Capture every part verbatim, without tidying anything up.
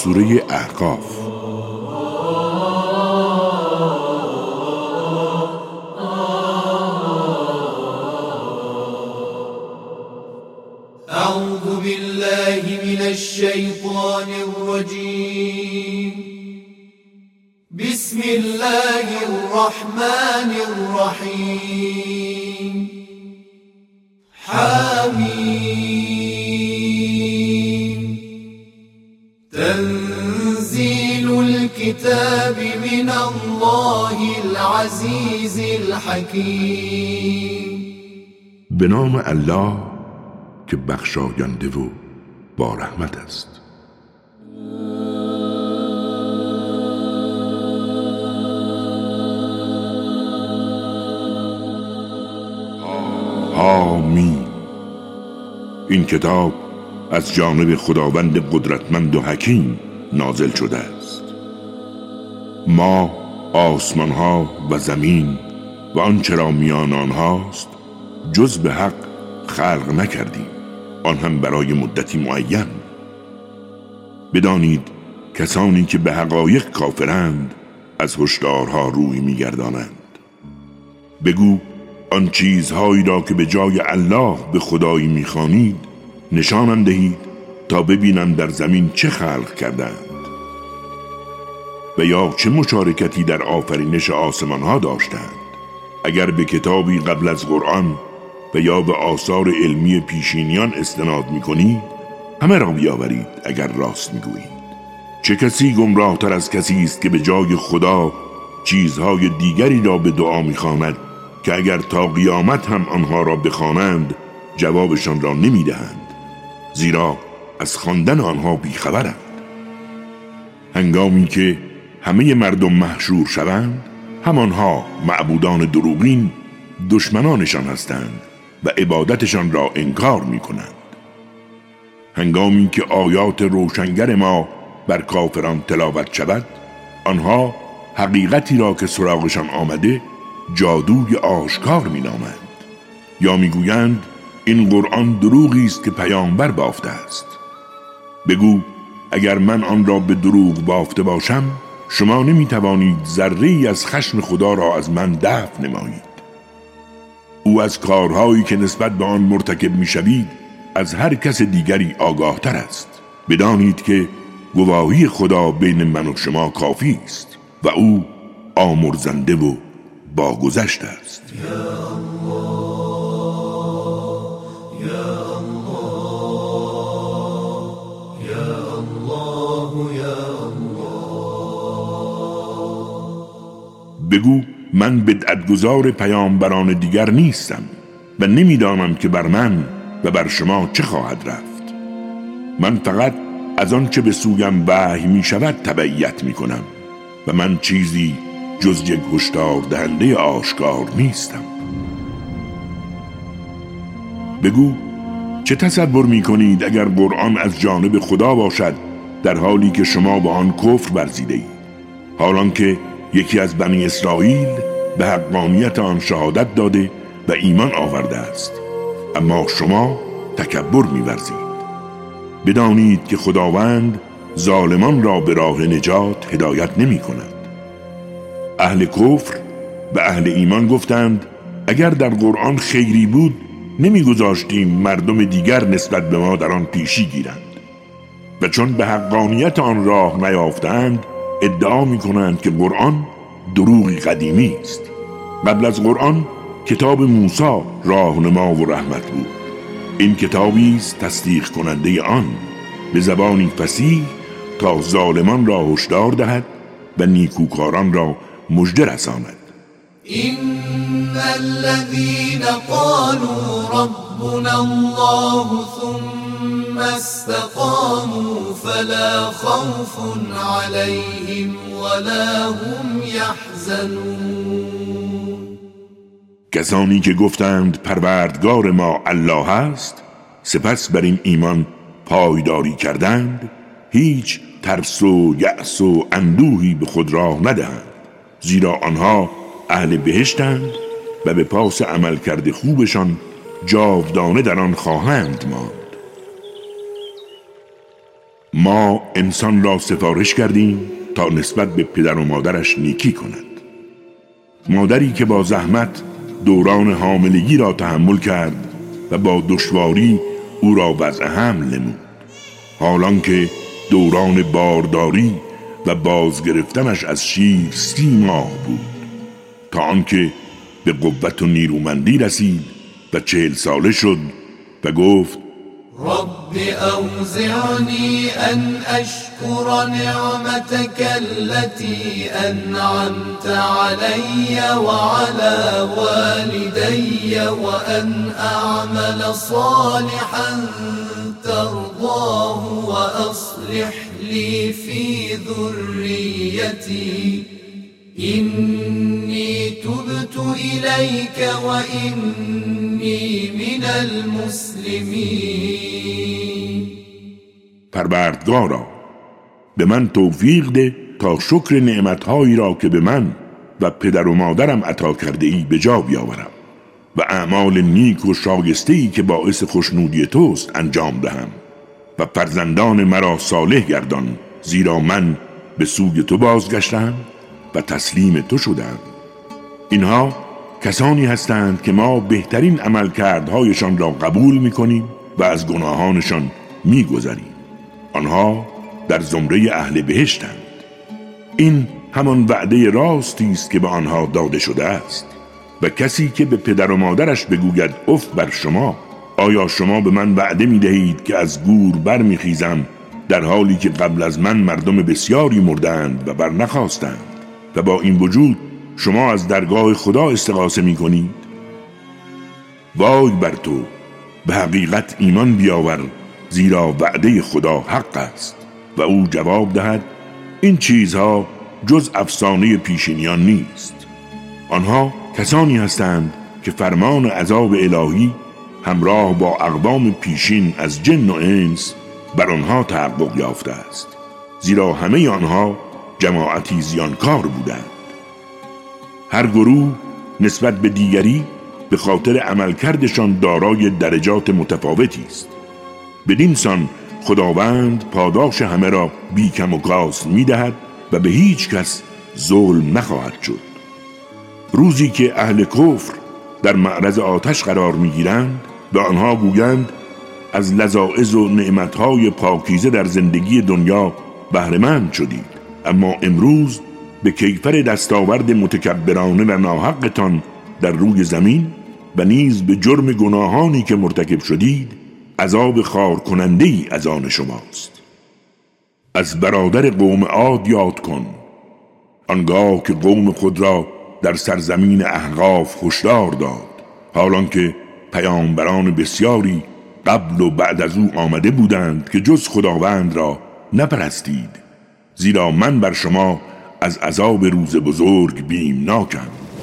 سوره احقاف. اعوذ بالله من الشیطان الرجیم. بسم الله الرحمن الرحیم. حمیم. تنزیل الكتاب من الله العزیز الحکیم. به نام الله که بخشاینده و با رحمت است. آمین. این کتاب از جانب خداوند قدرتمند و حکیم نازل شده است. ما آسمان ها و زمین و آنچه را میان آنهاست جز به حق خلق نکردیم، آن هم برای مدتی معین. بدانید کسانی که به حقایق کافرند از هشدارها روی میگردانند. بگو آن چیزهایی را که به جای الله به خدایی میخوانید نشانم دهید تا ببینم در زمین چه خلق کردند و یا چه مشارکتی در آفرینش آسمانها داشتند. اگر به کتابی قبل از قرآن و یا به آثار علمی پیشینیان استناد میکنید همه را بیاورید اگر راست میگویید. چه کسی گمراه تر از کسی است که به جای خدا چیزهای دیگری را به دعا میخواند که اگر تا قیامت هم آنها را بخوانند جوابشان را نمیدهند، زیرا از خواندن آنها بیخبرند. هنگامی که همه مردم محشور شوند همانها معبودان دروغین دشمنانشان هستند و عبادتشان را انکار می کنند. هنگامی که آیات روشنگر ما بر کافران تلاوت شود آنها حقیقتی را که سراغشان آمده جادوی آشکار می نامند، یا می گویند این قرآن دروغی است که پیامبر بافته است. بگو اگر من آن را به دروغ بافته باشم شما نمی توانید ذره‌ای از خشم خدا را از من دفع نمایید. او از کارهایی که نسبت به آن مرتکب می شوید از هر کس دیگری آگاه تر است. بدانید که گواهی خدا بین من و شما کافی است و او آمرزنده و باگذشت است. یا الله، یا الله، یا الله، یا الله. بگو من بدعتگزار پیامبران دیگر نیستم و نمیدانم که بر من و بر شما چه خواهد رفت. من فقط از آن چه به سویم وحی می شود تبعیت می کنم و من چیزی جز یک هشدار دهنده آشکار نیستم. بگو چه تصور می کنید اگر قرآن از جانب خدا باشد در حالی که شما با آن کفر ورزیده اید، حالان که یکی از بنی اسرائیل به حقانیت آن شهادت داده و ایمان آورده است، اما شما تکبر می‌ورزید. بدانید که خداوند ظالمان را به راه نجات هدایت نمی‌کند. اهل کفر به اهل ایمان گفتند اگر در قرآن خیری بود نمی‌گذاشتیم مردم دیگر نسبت به ما در آن پیشی گیرند، و چون به حقانیت آن راه نیافتند ادعا می‌کنند که قرآن دروغی قدیمی است. قبل از قرآن کتاب موسی راهنما و رحمت بود. این کتابی است تصدیق کننده آن به زبانی فصیح تا ظالمان را هشدار دهد و نیکوکاران را مژده رساند. این الذين قالوا ربنا الله ثم استقاموا فلا خوف عليهم ولا هم يحزنون. کسانی که گفتند پروردگار ما الله است سپس بر این ایمان پایداری کردند هیچ ترس و یأس و اندوهی به خود راه ندهند، زیرا آنها اهل بهشتند و به پاس عمل کرده خوبشان جاودانه در آن خواهند ماند. ما انسان را سفارش کردیم تا نسبت به پدر و مادرش نیکی کند. مادری که با زحمت دوران حاملگی را تحمل کرد و با دشواری او را وضع حمل نمود، حالان که دوران بارداری و بازگرفتنش از شیر سی ماه بود، تا آنکه به قوت و نیرومندی رسید و چهل ساله شد و گفت رب اوزعنی ان اشکر نعمتك التي انعمت علی وعلى والدی وان اعمل صالحا ترضاه واصلح لی فی ذریتی اینی تبت الیک و اینی من المسلمین. پروردگارا به من توفیق ده تا شکر نعمتهایی را که به من و پدر و مادرم عطا کرده ای به جا بیاورم و اعمال نیک و شایسته‌ای که باعث خوشنودی توست انجام دهم و فرزندان مرا صالح گردان، زیرا من به سوی تو بازگشتم و تسلیم تو شدم. اینها کسانی هستند که ما بهترین عملکردهایشان را قبول می‌کنیم و از گناهانشان می‌گذریم. آنها در زمره اهل بهشتند. این همان وعده راستی است که به آنها داده شده است. و کسی که به پدر و مادرش بگوید اف بر شما، آیا شما به من وعده می‌دهید که از گور برمیخیزم در حالی که قبل از من مردم بسیاری مردند و بر نخواستند و با این وجود شما از درگاه خدا استغاثه می کنید؟ وای بر تو، به حقیقت ایمان بیاور، زیرا وعده خدا حق است. و او جواب دهد این چیزها جز افسانه پیشینیان نیست. آنها کسانی هستند که فرمان عذاب الهی همراه با اقوام پیشین از جن و انس بر آنها تحقق یافته است، زیرا همه آنها جماعتی زیانکار بودند. هر گروه نسبت به دیگری به خاطر عملکردشان دارای درجات متفاوتی است. بدین سان خداوند پاداش همه را بی کم و کاست می‌دهد و به هیچ کس ظلم نخواهد شد. روزی که اهل کفر در معرض آتش قرار می‌گیرند و آنها گویند از لذائذ و نعمت‌های پاکیزه در زندگی دنیا بهره‌مند شدید، اما امروز به کیفر دستاورد متکبرانه و ناحقتان در روی زمین و نیز به جرم گناهانی که مرتکب شدید عذاب خار کننده ای از آن شماست. از برادر قوم عاد یاد کن، آنگاه که قوم خود را در سرزمین احقاف هشدار داد، حالان که پیامبران بسیاری قبل و بعد از او آمده بودند که جز خداوند را نپرستید، زیرا من بر شما از عذاب روز بزرگ بیمناکم.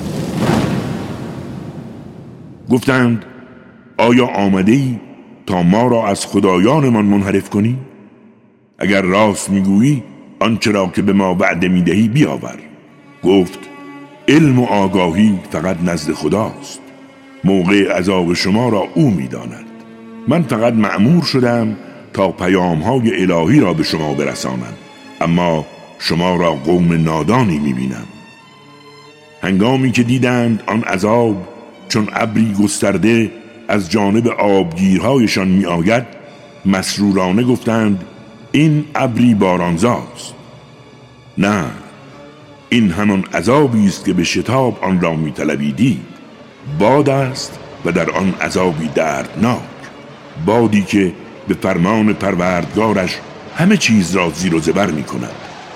گفتند آیا آمده‌ای تا ما را از خدایانمان منحرف کنی؟ اگر راست میگویی آنچه را که به ما وعده میدهی بیاور. گفت علم و آگاهی فقط نزد خداست، موقع عذاب شما را او میداند. من فقط مأمور شدم تا پیام‌های الهی را به شما برسانم، اما شما را قوم نادانی میبینم. هنگامی که دیدند آن عذاب چون ابری گسترده از جانب آبگیرهایشان می آید، مسرورانه گفتند این ابری بارانزاست. نه، این همان عذابی است که به شتاب آن را می طلبیدید. باد است و در آن عذابی دردناک، بادی که به فرمان پروردگارش همه چیز را زیر و زبر می کند.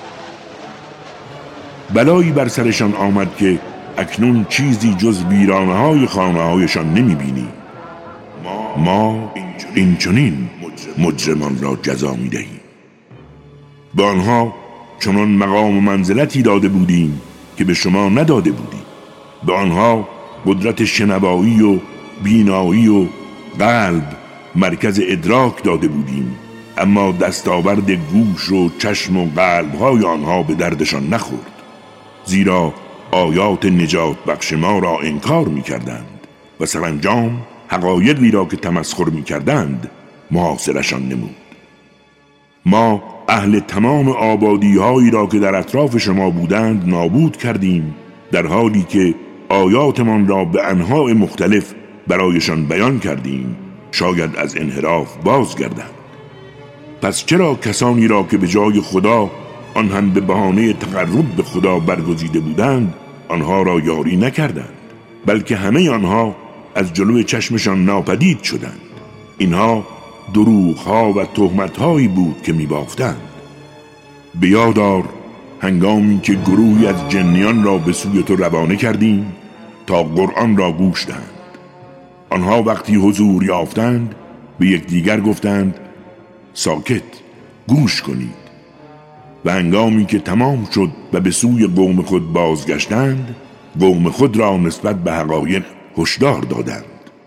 بلایی بر سرشان آمد که اکنون چیزی جز ویرانه های خانه هایشان نمی بینی. ما این چنین مجرمان را جزا می دهیم. به آنها چنان مقام و منزلتی داده بودیم که به شما نداده بودیم. به آنها قدرت شنوایی و بینایی و قلب مرکز ادراک داده بودیم، اما دستاورد گوش و چشم و قلب های آنها به دردشان نخورد، زیرا آیات نجات بخش ما را انکار می کردند و سرانجام حقایقی را که تمسخر می کردند محاصرشان نمود. ما اهل تمام آبادی هایی را که در اطراف شما بودند نابود کردیم، در حالی که آیاتمان را به انواع مختلف برایشان بیان کردیم شاید از انحراف بازگردند. پس چرا کسانی را که به جای خدا آن هم به بهانه تقرب به خدا برگزیده بودند آنها را یاری نکردند، بلکه همه آنها از جلوی چشمشان ناپدید شدند. اینها دروغ‌ها و تهمت‌هایی بود که می‌بافتند. به یاد دار هنگامی که گروهی از جنیان را به سوی تو روانه کردیم تا قرآن را گوش دهند. آنها وقتی حضور یافتند به یکدیگر گفتند ساکت، گوش کنید. و هنگامی که تمام شد و به سوی قوم خود بازگشتند قوم خود را نسبت به حقایق هشدار دادند.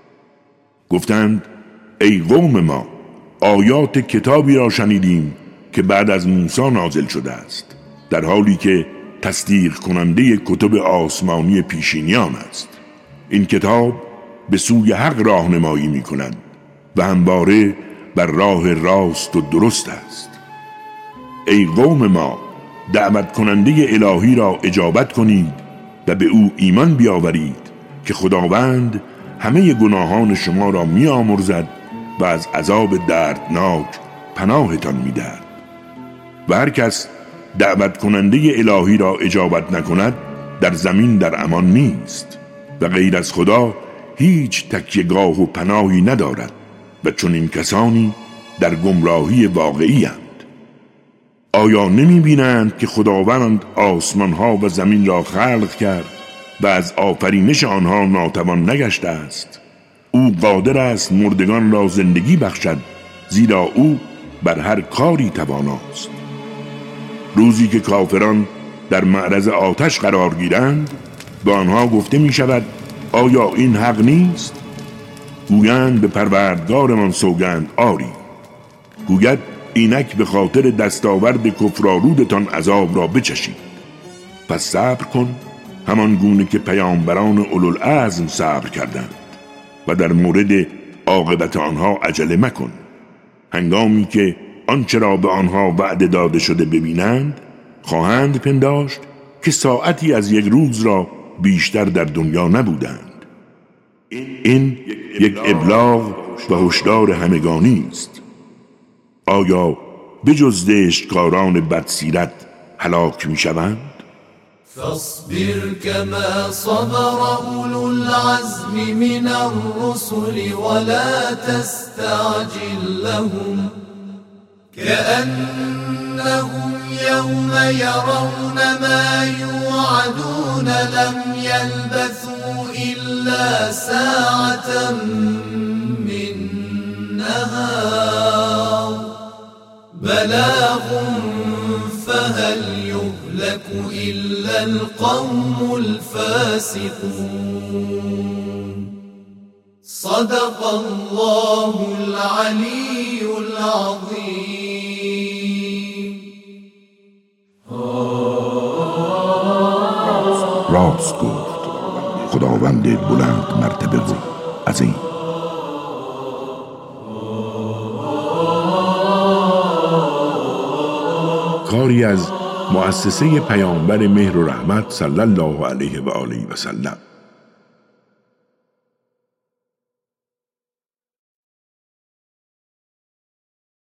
گفتند ای قوم ما، آیات کتابی را شنیدیم که بعد از موسی نازل شده است، در حالی که تصدیق کننده کتب آسمانی پیشینیان است. این کتاب به سوی حق راهنمایی می کند و همواره بر راه راست و درست است. ای قوم ما، دعوت کننده الهی را اجابت کنید و به او ایمان بیاورید که خداوند همه گناهان شما را می آمرزد و از عذاب دردناک پناهتان می دهد. و هر کس دعوت کننده الهی را اجابت نکند در زمین در امان نیست و غیر از خدا هیچ تکیه‌گاه و پناهی ندارد و چون این کسانی در گمراهی واقعی اند. آیا نمی بینند که خداوند آسمان ها و زمین را خلق کرد و از آفرینش آنها ناتوان نگشته است؟ او قادر است مردگان را زندگی بخشد، زیرا او بر هر کاری تواناست. روزی که کافران در معرض آتش قرار گیرند به آنها گفته می شود آیا این حق نیست؟ گویند به پروردگارمان سوگند آری. گوید اینک به خاطر دستاورد کفرآلودتان عذاب را بچشید. پس صبر کن همان گونه که پیامبران اولوالعزم صبر کردند و در مورد عاقبت آنها عجله مکن. هنگامی که آنچه را به آنها وعده داده شده ببینند خواهند پنداشت که ساعتی از یک روز را بیشتر در دنیا نبودند. این یک ابلاغ و هشدار همگانی است. آیا بجز دشتکاران بدسیرت هلاک می شوند؟ فاصبر كما صبر أولو العزم من الرسل ولا تستعجل لهم كأنهم يوم يرون ما يوعدون لم يلبثوا إلا ساعة من نهار بلاغ فهل يهلك إلا القوم الفاسقون صدق الله العلي العظيم. راست گفت خداوند بلند مرتبه و عظیم. کاری از مؤسسه پیامبر مهر و رحمت صلی الله علیه و آله و سلم.